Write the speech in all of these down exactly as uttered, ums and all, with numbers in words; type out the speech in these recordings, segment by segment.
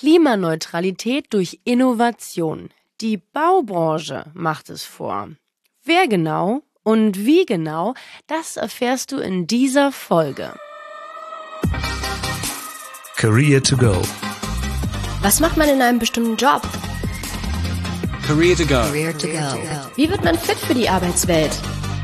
Klimaneutralität durch Innovation. Die Baubranche macht es vor. Wer genau und wie genau, das erfährst du in dieser Folge. Career to go. Was macht man in einem bestimmten Job? Career to go. Career to go. Wie wird man fit für die Arbeitswelt?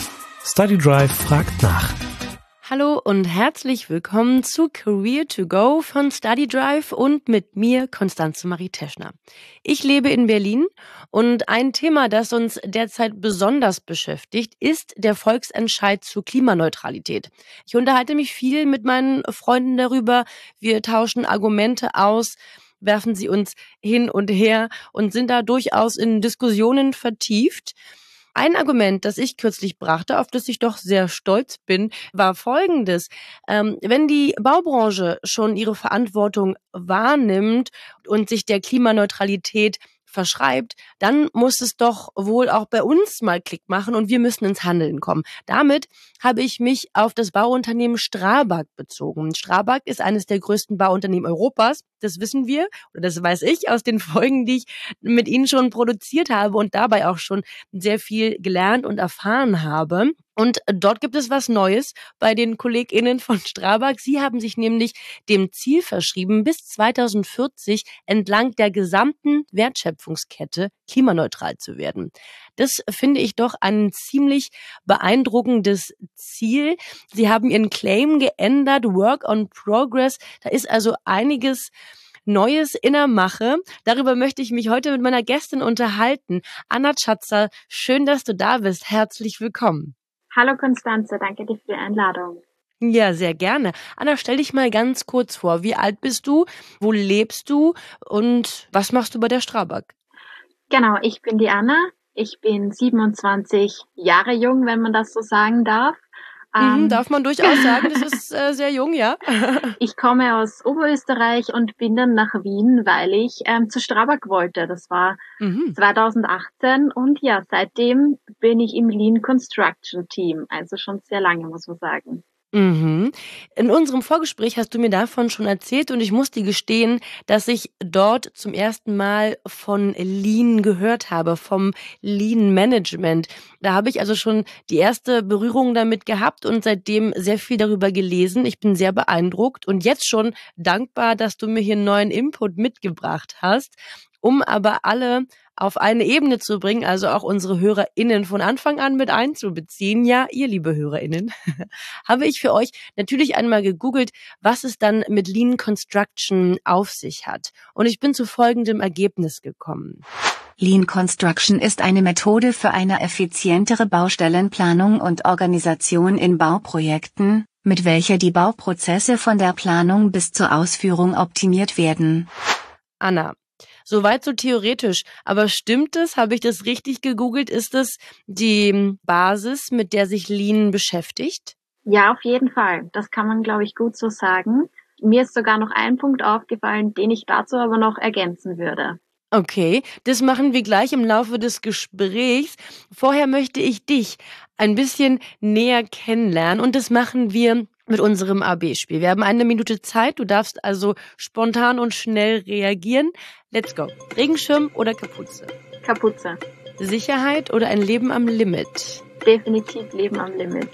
Study Drive fragt nach. Hallo und herzlich willkommen zu Career to Go von Study Drive und mit mir Constanze Marie Teschner. Ich lebe in Berlin und ein Thema, das uns derzeit besonders beschäftigt, ist der Volksentscheid zur Klimaneutralität. Ich unterhalte mich viel mit meinen Freunden darüber. Wir tauschen Argumente aus, werfen sie uns hin und her und sind da durchaus in Diskussionen vertieft. Ein Argument, das ich kürzlich brachte, auf das ich doch sehr stolz bin, war folgendes. Ähm, wenn die Baubranche schon ihre Verantwortung wahrnimmt und sich der Klimaneutralität verschreibt, dann muss es doch wohl auch bei uns mal Klick machen und wir müssen ins Handeln kommen. Damit habe ich mich auf das Bauunternehmen Strabag bezogen. Strabag ist eines der größten Bauunternehmen Europas, das wissen wir oder das weiß ich aus den Folgen, die ich mit Ihnen schon produziert habe und dabei auch schon sehr viel gelernt und erfahren habe. Und dort gibt es was Neues bei den KollegInnen von Strabag. Sie haben sich nämlich dem Ziel verschrieben, bis zweitausendvierzig entlang der gesamten Wertschöpfungskette klimaneutral zu werden. Das finde ich doch ein ziemlich beeindruckendes Ziel. Sie haben ihren Claim geändert, Work on Progress. Da ist also einiges Neues in der Mache. Darüber möchte ich mich heute mit meiner Gästin unterhalten. Anna Schatzer, schön, dass du da bist. Herzlich willkommen. Hallo Constanze, danke dir für die Einladung. Ja, sehr gerne. Anna, stell dich mal ganz kurz vor. Wie alt bist du? Wo lebst du? Und was machst du bei der Strabag? Genau, ich bin die Anna. Ich bin siebenundzwanzig Jahre jung, wenn man das so sagen darf. Mhm, ähm, darf man durchaus sagen, das ist äh, sehr jung, ja. Ich komme aus Oberösterreich und bin dann nach Wien, weil ich ähm, zu Strabag wollte. Das war mhm. zweitausendachtzehn und ja, seitdem bin ich im Lean Construction Team, also schon sehr lange, muss man sagen. Mhm. In unserem Vorgespräch hast du mir davon schon erzählt und ich muss dir gestehen, dass ich dort zum ersten Mal von Lean gehört habe, vom Lean Management. Da habe ich also schon die erste Berührung damit gehabt und seitdem sehr viel darüber gelesen. Ich bin sehr beeindruckt und jetzt schon dankbar, dass du mir hier einen neuen Input mitgebracht hast, um aber alle auf eine Ebene zu bringen, also auch unsere HörerInnen von Anfang an mit einzubeziehen. Ja, ihr liebe HörerInnen, habe ich für euch natürlich einmal gegoogelt, was es dann mit Lean Construction auf sich hat. Und ich bin zu folgendem Ergebnis gekommen. Lean Construction ist eine Methode für eine effizientere Baustellenplanung und Organisation in Bauprojekten, mit welcher die Bauprozesse von der Planung bis zur Ausführung optimiert werden. Anna, soweit so theoretisch. Aber stimmt es? Habe ich das richtig gegoogelt? Ist das die Basis, mit der sich Lean beschäftigt? Ja, auf jeden Fall. Das kann man, glaube ich, gut so sagen. Mir ist sogar noch ein Punkt aufgefallen, den ich dazu aber noch ergänzen würde. Okay, das machen wir gleich im Laufe des Gesprächs. Vorher möchte ich dich ein bisschen näher kennenlernen und das machen wir mit unserem A B-Spiel. Wir haben eine Minute Zeit, du darfst also spontan und schnell reagieren. Let's go. Regenschirm oder Kapuze? Kapuze. Sicherheit oder ein Leben am Limit? Definitiv Leben am Limit.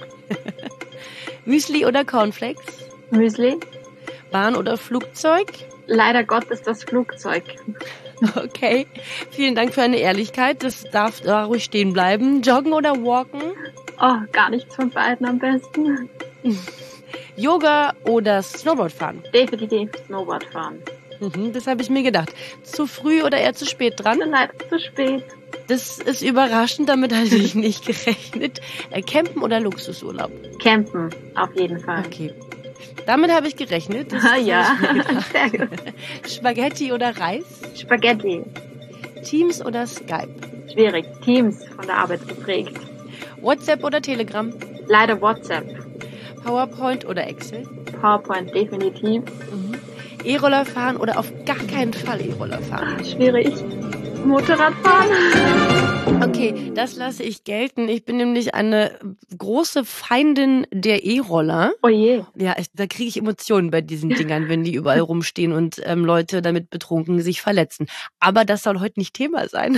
Müsli oder Cornflakes? Müsli. Bahn oder Flugzeug? Leider Gottes das Flugzeug. Okay, vielen Dank für deine Ehrlichkeit. Das darf da ruhig stehen bleiben. Joggen oder walken? Oh, gar nichts von beiden am besten. Yoga oder Snowboard fahren? Definitiv Snowboard fahren. Mhm, das habe ich mir gedacht. Zu früh oder eher zu spät dran? Leider zu spät. Das ist überraschend, damit hatte ich nicht gerechnet. Äh, Campen oder Luxusurlaub? Campen, auf jeden Fall. Okay. Damit habe ich gerechnet. Das ah, ja, sehr gut. Spaghetti oder Reis? Spaghetti. Teams oder Skype? Schwierig. Teams, von der Arbeit geprägt. WhatsApp oder Telegram? Leider WhatsApp. PowerPoint oder Excel? PowerPoint, definitiv. Mhm. E-Roller fahren oder auf gar keinen Fall E-Roller fahren? Schwierig. Motorrad fahren? Okay, das lasse ich gelten. Ich bin nämlich eine große Feindin der E-Roller. Oh je. Ja, ich, da kriege ich Emotionen bei diesen Dingern, wenn die überall rumstehen und ähm, Leute damit betrunken sich verletzen. Aber das soll heute nicht Thema sein,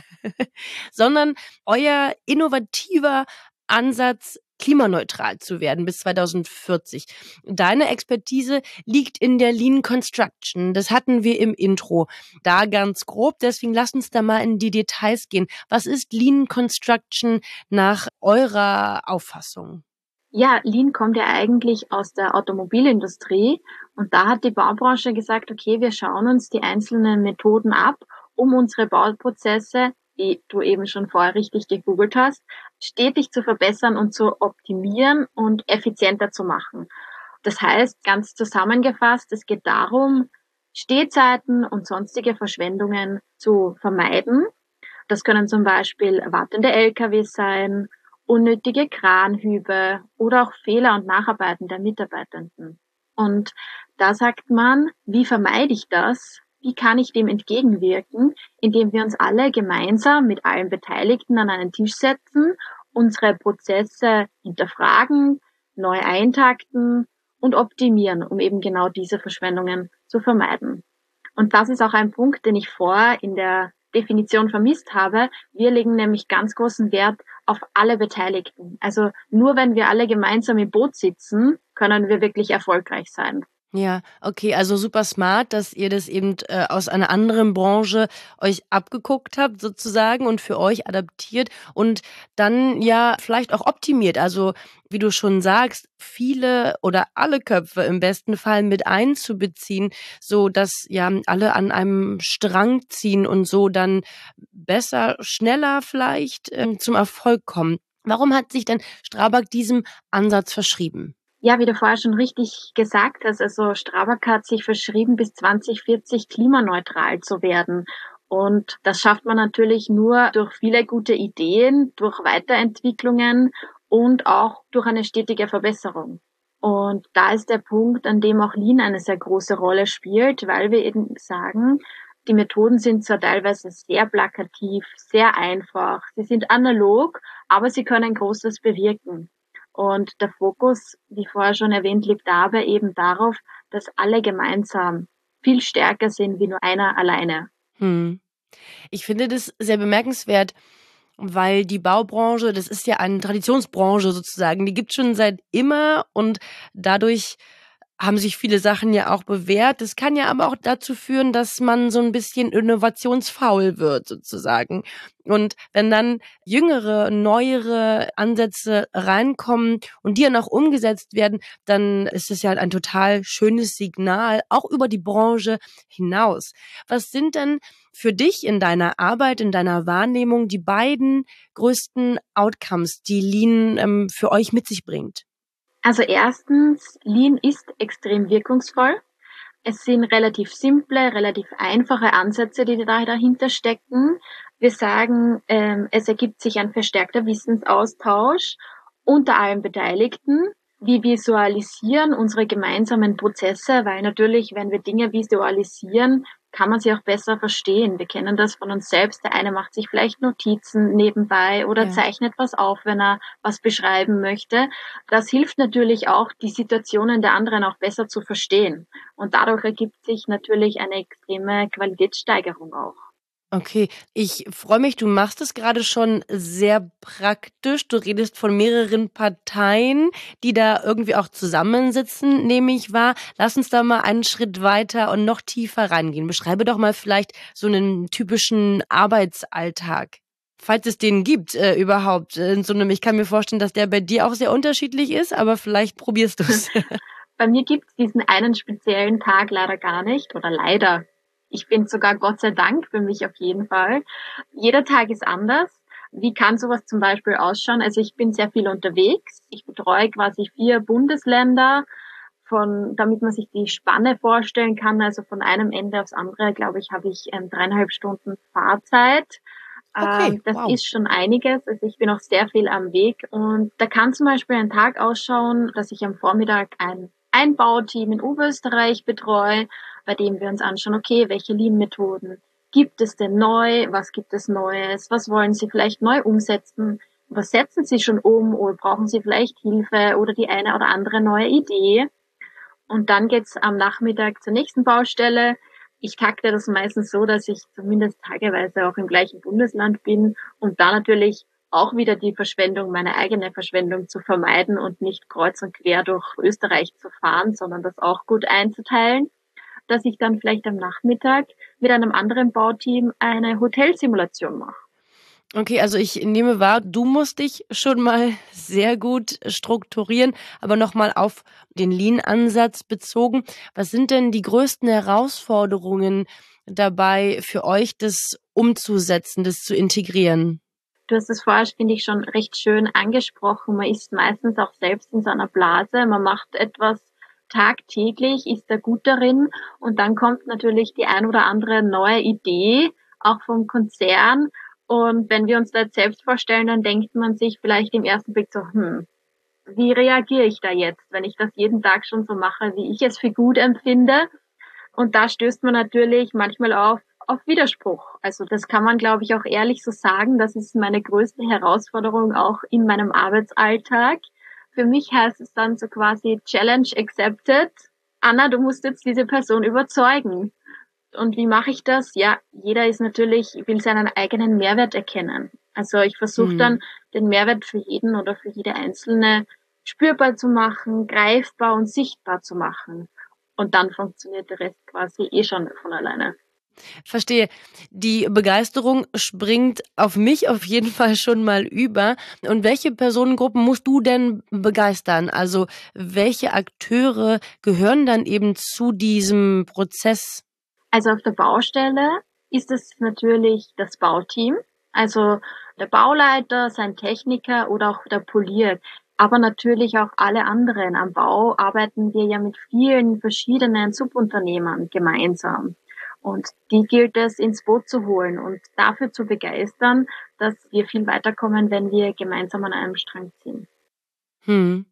sondern euer innovativer Ansatz, klimaneutral zu werden bis zweitausendvierzig. Deine Expertise liegt in der Lean Construction. Das hatten wir im Intro. Da ganz grob, deswegen lasst uns da mal in die Details gehen. Was ist Lean Construction nach eurer Auffassung? Ja, Lean kommt ja eigentlich aus der Automobilindustrie und da hat die Baubranche gesagt, okay, wir schauen uns die einzelnen Methoden ab, um unsere Bauprozesse, die du eben schon vorher richtig gegoogelt hast, stetig zu verbessern und zu optimieren und effizienter zu machen. Das heißt, ganz zusammengefasst, es geht darum, Stehzeiten und sonstige Verschwendungen zu vermeiden. Das können zum Beispiel wartende L K Ws sein, unnötige Kranhübe oder auch Fehler und Nacharbeiten der Mitarbeitenden. Und da sagt man, wie vermeide ich das? Wie kann ich dem entgegenwirken, indem wir uns alle gemeinsam mit allen Beteiligten an einen Tisch setzen, unsere Prozesse hinterfragen, neu eintakten und optimieren, um eben genau diese Verschwendungen zu vermeiden. Und das ist auch ein Punkt, den ich vorher in der Definition vermisst habe. Wir legen nämlich ganz großen Wert auf alle Beteiligten. Also nur wenn wir alle gemeinsam im Boot sitzen, können wir wirklich erfolgreich sein. Ja, okay, also super smart, dass ihr das eben äh, aus einer anderen Branche euch abgeguckt habt sozusagen und für euch adaptiert und dann ja vielleicht auch optimiert. Also wie du schon sagst, viele oder alle Köpfe im besten Fall mit einzubeziehen, so dass ja alle an einem Strang ziehen und so dann besser, schneller vielleicht ähm, zum Erfolg kommen. Warum hat sich denn Strabag diesem Ansatz verschrieben? Ja, wie du vorher schon richtig gesagt hast, also Strabag hat sich verschrieben, bis zwanzig vierzig klimaneutral zu werden. Und das schafft man natürlich nur durch viele gute Ideen, durch Weiterentwicklungen und auch durch eine stetige Verbesserung. Und da ist der Punkt, an dem auch Lean eine sehr große Rolle spielt, weil wir eben sagen, die Methoden sind zwar teilweise sehr plakativ, sehr einfach, sie sind analog, aber sie können Großes bewirken. Und der Fokus, wie vorher schon erwähnt, liegt dabei eben darauf, dass alle gemeinsam viel stärker sind wie nur einer alleine. Hm. Ich finde das sehr bemerkenswert, weil die Baubranche, das ist ja eine Traditionsbranche sozusagen, die gibt es schon seit immer und dadurch haben sich viele Sachen ja auch bewährt. Das kann ja aber auch dazu führen, dass man so ein bisschen innovationsfaul wird sozusagen. Und wenn dann jüngere, neuere Ansätze reinkommen und die dann auch umgesetzt werden, dann ist es ja ein total schönes Signal, auch über die Branche hinaus. Was sind denn für dich in deiner Arbeit, in deiner Wahrnehmung die beiden größten Outcomes, die Lean ähm, für euch mit sich bringt? Also erstens, Lean ist extrem wirkungsvoll. Es sind relativ simple, relativ einfache Ansätze, die da dahinter stecken. Wir sagen, ähm, es ergibt sich ein verstärkter Wissensaustausch unter allen Beteiligten. Wir visualisieren unsere gemeinsamen Prozesse, weil natürlich, wenn wir Dinge visualisieren, kann man sie auch besser verstehen. Wir kennen das von uns selbst. Der eine macht sich vielleicht Notizen nebenbei oder ja. zeichnet was auf, wenn er was beschreiben möchte. Das hilft natürlich auch, die Situationen der anderen auch besser zu verstehen. Und dadurch ergibt sich natürlich eine extreme Qualitätssteigerung auch. Okay, ich freue mich, du machst es gerade schon sehr praktisch. Du redest von mehreren Parteien, die da irgendwie auch zusammensitzen, nehme ich wahr. Lass uns da mal einen Schritt weiter und noch tiefer reingehen. Beschreibe doch mal vielleicht so einen typischen Arbeitsalltag. Falls es den gibt äh, überhaupt. In so einem, ich kann mir vorstellen, dass der bei dir auch sehr unterschiedlich ist, aber vielleicht probierst du es. Bei mir gibt es diesen einen speziellen Tag leider gar nicht oder leider. Ich finde sogar Gott sei Dank für mich auf jeden Fall. Jeder Tag ist anders. Wie kann sowas zum Beispiel ausschauen? Also ich bin sehr viel unterwegs. Ich betreue quasi vier Bundesländer, von, damit man sich die Spanne vorstellen kann. Also von einem Ende aufs andere, glaube ich, habe ich ähm, dreieinhalb Stunden Fahrzeit. Okay, ähm, das wow. ist schon einiges. Also ich bin auch sehr viel am Weg. Und da kann zum Beispiel ein Tag ausschauen, dass ich am Vormittag ein Einbauteam in Oberösterreich betreue, bei dem wir uns anschauen, okay, welche Lean-Methoden gibt es denn neu? Was gibt es Neues? Was wollen Sie vielleicht neu umsetzen? Was setzen Sie schon um oder brauchen Sie vielleicht Hilfe oder die eine oder andere neue Idee? Und dann geht's am Nachmittag zur nächsten Baustelle. Ich takte das meistens so, dass ich zumindest tageweise auch im gleichen Bundesland bin, um da natürlich auch wieder die Verschwendung, meine eigene Verschwendung zu vermeiden und nicht kreuz und quer durch Österreich zu fahren, sondern das auch gut einzuteilen, dass ich dann vielleicht am Nachmittag mit einem anderen Bauteam eine Hotelsimulation mache. Okay, also ich nehme wahr, du musst dich schon mal sehr gut strukturieren, aber nochmal auf den Lean-Ansatz bezogen. Was sind denn die größten Herausforderungen dabei für euch, das umzusetzen, das zu integrieren? Du hast es vorher, finde ich, schon recht schön angesprochen. Man ist meistens auch selbst in so einer Blase. Man macht etwas tagtäglich, ist da gut darin und dann kommt natürlich die ein oder andere neue Idee, auch vom Konzern. Und wenn wir uns da jetzt selbst vorstellen, dann denkt man sich vielleicht im ersten Blick so, hm, wie reagiere ich da jetzt, wenn ich das jeden Tag schon so mache, wie ich es für gut empfinde? Und da stößt man natürlich manchmal auf, auf Widerspruch. Also das kann man, glaube ich, auch ehrlich so sagen. Das ist meine größte Herausforderung auch in meinem Arbeitsalltag. Für mich heißt es dann so quasi Challenge accepted. Anna, du musst jetzt diese Person überzeugen. Und wie mache ich das? Ja, jeder ist natürlich, will seinen eigenen Mehrwert erkennen. Also ich versuche mhm. dann, den Mehrwert für jeden oder für jede Einzelne spürbar zu machen, greifbar und sichtbar zu machen. Und dann funktioniert der Rest quasi eh schon von alleine. Verstehe. Die Begeisterung springt auf mich auf jeden Fall schon mal über. Und welche Personengruppen musst du denn begeistern? Also welche Akteure gehören dann eben zu diesem Prozess? Also auf der Baustelle ist es natürlich das Bauteam, also der Bauleiter, sein Techniker oder auch der Polier. Aber natürlich auch alle anderen. Am Bau arbeiten wir ja mit vielen verschiedenen Subunternehmern gemeinsam. Und die gilt es ins Boot zu holen und dafür zu begeistern, dass wir viel weiterkommen, wenn wir gemeinsam an einem Strang ziehen. Hm.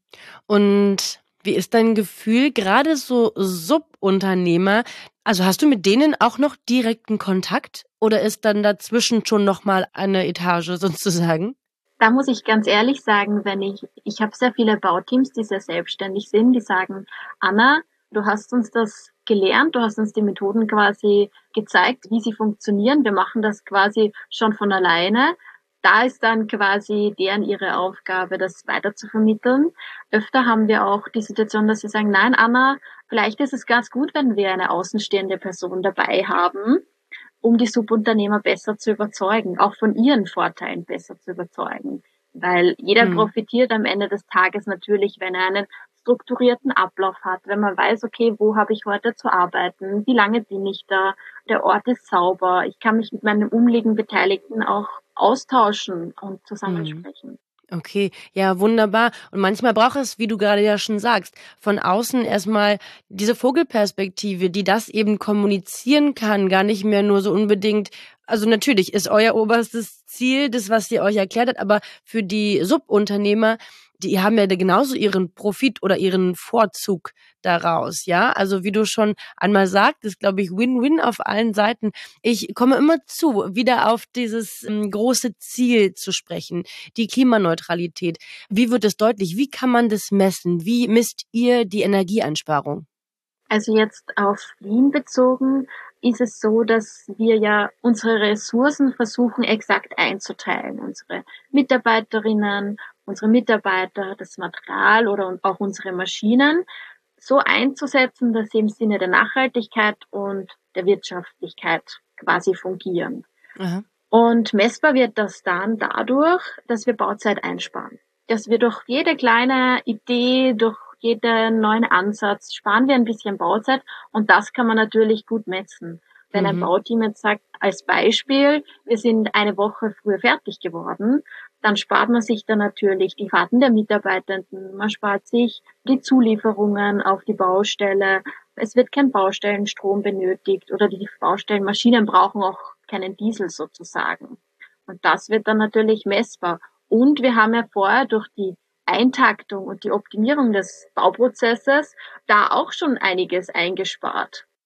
Und wie ist dein Gefühl, gerade so Subunternehmer, also hast du mit denen auch noch direkten Kontakt oder ist dann dazwischen schon nochmal eine Etage sozusagen? Da muss ich ganz ehrlich sagen, wenn ich, ich habe sehr viele Bauteams, die sehr selbstständig sind, die sagen, Anna, du hast uns das gelernt, du hast uns die Methoden quasi gezeigt, wie sie funktionieren. Wir machen das quasi schon von alleine. Da ist dann quasi deren ihre Aufgabe, das weiter zu vermitteln. Öfter haben wir auch die Situation, dass sie sagen, nein, Anna, vielleicht ist es ganz gut, wenn wir eine außenstehende Person dabei haben, um die Subunternehmer besser zu überzeugen, auch von ihren Vorteilen besser zu überzeugen. Weil jeder hm. profitiert am Ende des Tages natürlich, wenn er einen strukturierten Ablauf hat, wenn man weiß, okay, wo habe ich heute zu arbeiten, wie lange bin ich da, der Ort ist sauber, ich kann mich mit meinen umliegenden Beteiligten auch austauschen und zusammensprechen. Okay, ja, wunderbar. Und manchmal braucht es, wie du gerade ja schon sagst, von außen erstmal diese Vogelperspektive, die das eben kommunizieren kann, gar nicht mehr nur so unbedingt. Also natürlich ist euer oberstes Ziel das, was ihr euch erklärt habt, aber für die Subunternehmer, die haben ja genauso ihren Profit oder ihren Vorzug daraus, ja. Also wie du schon einmal sagtest, glaube ich, Win-Win auf allen Seiten. Ich komme immer zu, wieder auf dieses ähm, große Ziel zu sprechen, die Klimaneutralität. Wie wird es deutlich? Wie kann man das messen? Wie misst ihr die Energieeinsparung? Also jetzt auf Lean bezogen ist es so, dass wir ja unsere Ressourcen versuchen exakt einzuteilen. Unsere Mitarbeiterinnen, unsere Mitarbeiter, das Material oder auch unsere Maschinen so einzusetzen, dass sie im Sinne der Nachhaltigkeit und der Wirtschaftlichkeit quasi fungieren. Aha. Und messbar wird das dann dadurch, dass wir Bauzeit einsparen. Dass wir durch jede kleine Idee, durch jeden neuen Ansatz sparen wir ein bisschen Bauzeit und das kann man natürlich gut messen. Wenn ein Bauteam jetzt sagt, als Beispiel, wir sind eine Woche früher fertig geworden, dann spart man sich dann natürlich die Fahrten der Mitarbeitenden, man spart sich die Zulieferungen auf die Baustelle, es wird kein Baustellenstrom benötigt oder die Baustellenmaschinen brauchen auch keinen Diesel sozusagen. Und das wird dann natürlich messbar. Und wir haben ja vorher durch die Eintaktung und die Optimierung des Bauprozesses da auch schon einiges eingespart.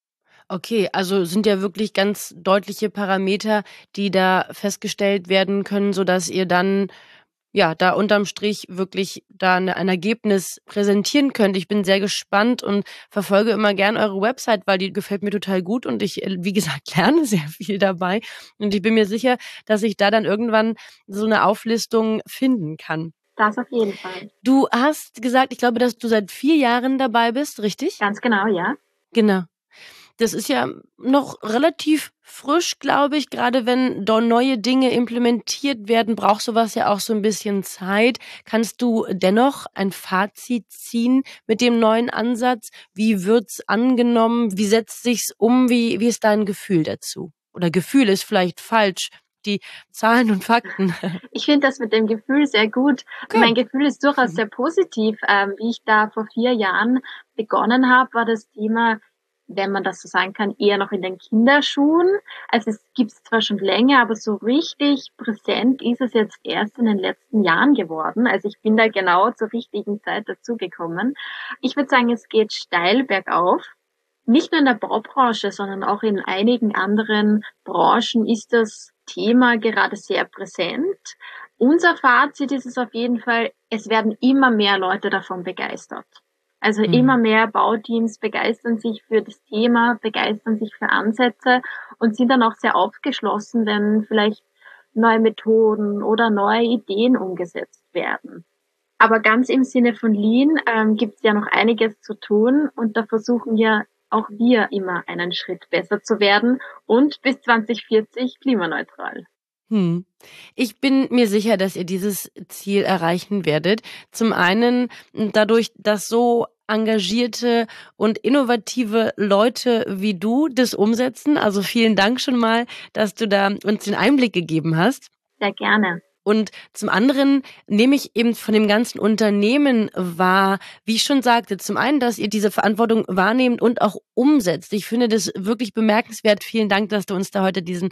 Okay, also sind ja wirklich ganz deutliche Parameter, die da festgestellt werden können, sodass ihr dann ja da unterm Strich wirklich da eine, ein Ergebnis präsentieren könnt. Ich bin sehr gespannt und verfolge immer gern eure Website, weil die gefällt mir total gut und ich, wie gesagt, lerne sehr viel dabei. Und ich bin mir sicher, dass ich da dann irgendwann so eine Auflistung finden kann. Das auf jeden Fall. Du hast gesagt, ich glaube, dass du seit vier Jahren dabei bist, richtig? Ganz genau, ja. Genau. Das ist ja noch relativ frisch, glaube ich. Gerade wenn da neue Dinge implementiert werden, braucht sowas ja auch so ein bisschen Zeit. Kannst du dennoch ein Fazit ziehen mit dem neuen Ansatz? Wie wird's angenommen? Wie setzt sich's um? Wie, wie ist dein Gefühl dazu? Oder Gefühl ist vielleicht falsch. Die Zahlen und Fakten. Ich finde das mit dem Gefühl sehr gut. Okay. Mein Gefühl ist durchaus sehr positiv. Ähm, wie ich da vor vier Jahren begonnen habe, war das Thema, wenn man das so sagen kann, eher noch in den Kinderschuhen. Also es gibt es zwar schon länger, aber so richtig präsent ist es jetzt erst in den letzten Jahren geworden. Also ich bin da genau zur richtigen Zeit dazugekommen. Ich würde sagen, es geht steil bergauf. Nicht nur in der Baubranche, sondern auch in einigen anderen Branchen ist das Thema gerade sehr präsent. Unser Fazit ist es auf jeden Fall, es werden immer mehr Leute davon begeistert. Also mhm. immer mehr Bauteams begeistern sich für das Thema, begeistern sich für Ansätze und sind dann auch sehr aufgeschlossen, wenn vielleicht neue Methoden oder neue Ideen umgesetzt werden. Aber ganz im Sinne von Lean ähm, gibt es ja noch einiges zu tun und da versuchen wir auch wir immer einen Schritt besser zu werden und bis zwanzig vierzig klimaneutral. Hm. Ich bin mir sicher, dass ihr dieses Ziel erreichen werdet. Zum einen dadurch, dass so engagierte und innovative Leute wie du das umsetzen. Also vielen Dank schon mal, dass du da uns den Einblick gegeben hast. Sehr gerne. Und zum anderen nehme ich eben von dem ganzen Unternehmen wahr, wie ich schon sagte, zum einen, dass ihr diese Verantwortung wahrnehmt und auch umsetzt. Ich finde das wirklich bemerkenswert. Vielen Dank, dass du uns da heute diesen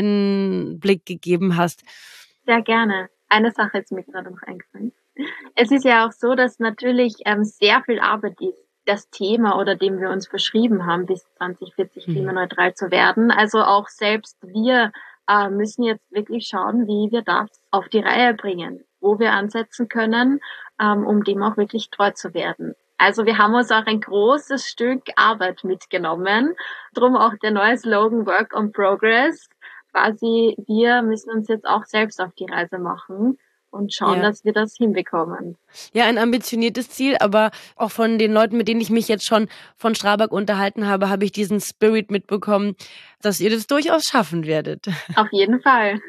Einblick gegeben hast. Sehr gerne. Eine Sache ist mir gerade noch eingefallen. Es ist ja auch so, dass natürlich ähm, sehr viel Arbeit ist, das Thema oder dem wir uns verschrieben haben, bis zwanzig vierzig hm. klimaneutral zu werden. Also auch selbst wir äh, müssen jetzt wirklich schauen, wie wir das auf die Reihe bringen, wo wir ansetzen können, ähm, um dem auch wirklich treu zu werden. Also wir haben uns auch ein großes Stück Arbeit mitgenommen, drum auch der neue Slogan Work on Progress. Quasi wir müssen uns jetzt auch selbst auf die Reise machen und schauen, ja. dass wir das hinbekommen. Ja, ein ambitioniertes Ziel, aber auch von den Leuten, mit denen ich mich jetzt schon von Strabag unterhalten habe, habe ich diesen Spirit mitbekommen, dass ihr das durchaus schaffen werdet. Auf jeden Fall.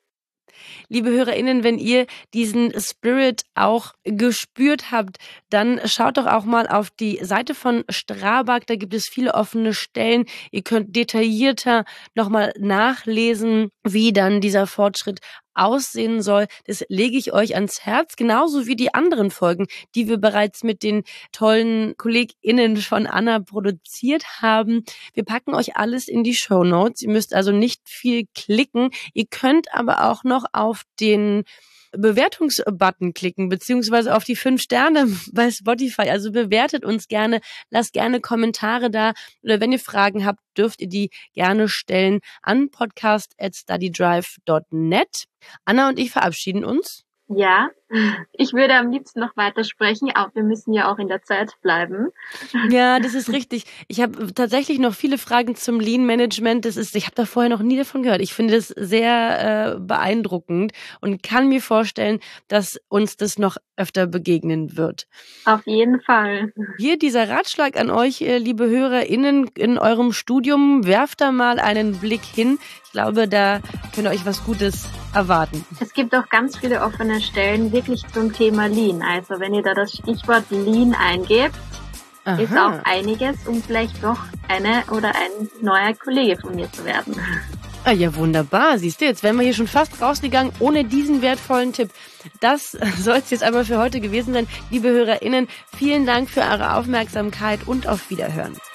Liebe HörerInnen, wenn ihr diesen Spirit auch gespürt habt, dann schaut doch auch mal auf die Seite von Strabag. Da gibt es viele offene Stellen. Ihr könnt detaillierter nochmal nachlesen, wie dann dieser Fortschritt aussehen soll. Das lege ich euch ans Herz, genauso wie die anderen Folgen, die wir bereits mit den tollen KollegInnen von Anna produziert haben. Wir packen euch alles in die Shownotes. Ihr müsst also nicht viel klicken. Ihr könnt aber auch noch auf den Bewertungsbutton klicken, beziehungsweise auf die fünf Sterne bei Spotify. Also bewertet uns gerne, lasst gerne Kommentare da oder wenn ihr Fragen habt, dürft ihr die gerne stellen an podcast at studydrive dot net. Anna und ich verabschieden uns. Ja, ich würde am liebsten noch weiter sprechen, aber wir müssen ja auch in der Zeit bleiben. Ja, das ist richtig. Ich habe tatsächlich noch viele Fragen zum Lean-Management. Das ist, ich habe da vorher noch nie davon gehört. Ich finde das sehr äh, beeindruckend und kann mir vorstellen, dass uns das noch öfter begegnen wird. Auf jeden Fall. Hier dieser Ratschlag an euch, liebe HörerInnen, in eurem Studium, werft da mal einen Blick hin. Ich glaube, da könnt ihr euch was Gutes erwarten. Es gibt auch ganz viele offene Stellen wirklich zum Thema Lean. Also wenn ihr da das Stichwort Lean eingebt, Aha. ist auch einiges, um vielleicht doch eine oder ein neuer Kollege von mir zu werden. Ah ja, wunderbar. Siehst du, jetzt wären wir hier schon fast rausgegangen ohne diesen wertvollen Tipp. Das soll es jetzt aber für heute gewesen sein. Liebe HörerInnen, vielen Dank für eure Aufmerksamkeit und auf Wiederhören.